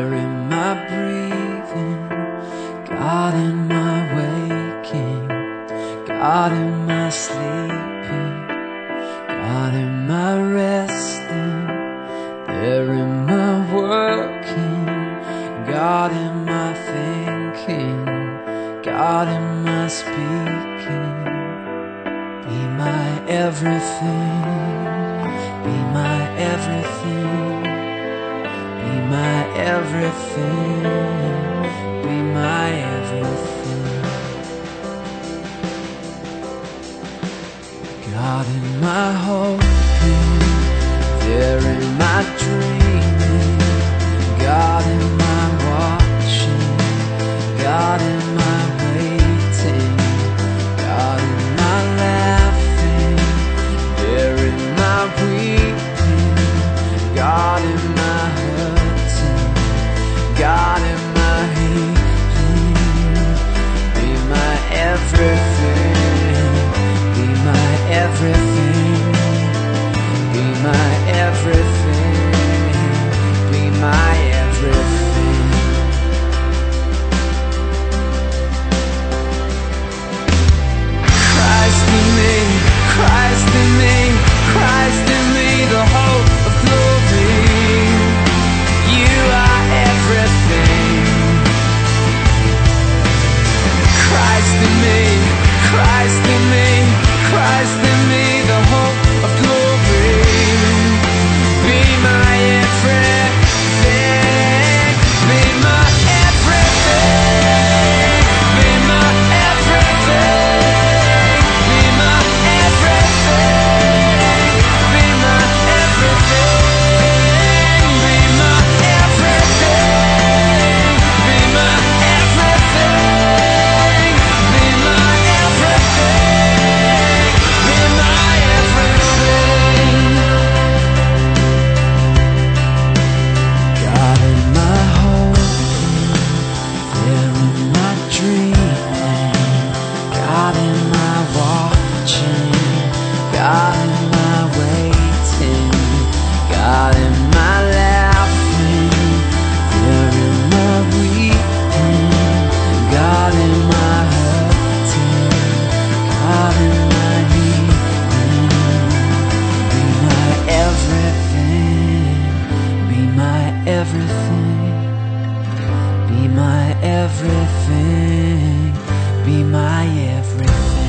there in my breathing, God in my waking, God in my sleeping, God in my resting, there in my working, God in my thinking, God in my speaking. Be my everything, be my everything, be my everything, be my everything. God in my hoping, there in my dreaming, God in my watching, God in my waiting, God in my laughing, there in my weeping, God in my hurting, God in my healing. Be my everything, be my everything, be my everything, be my everything. Christ in me, Christ in me, Christ in me, the hope of glory. You are everything. Christ in me, Christ in me, Christ in me, the hope of glory. Be my everything, be my everything, be my everything, be my everything, be my everything, be my everything, be my everything, be my everything, be my everything. God in my hoping, there in my dreaming, God in my watching, God in my waiting, God in my laughing, there in my weeping, God in my hurting, God in my healing. Be my everything, be my everything, be my everything, be my everything.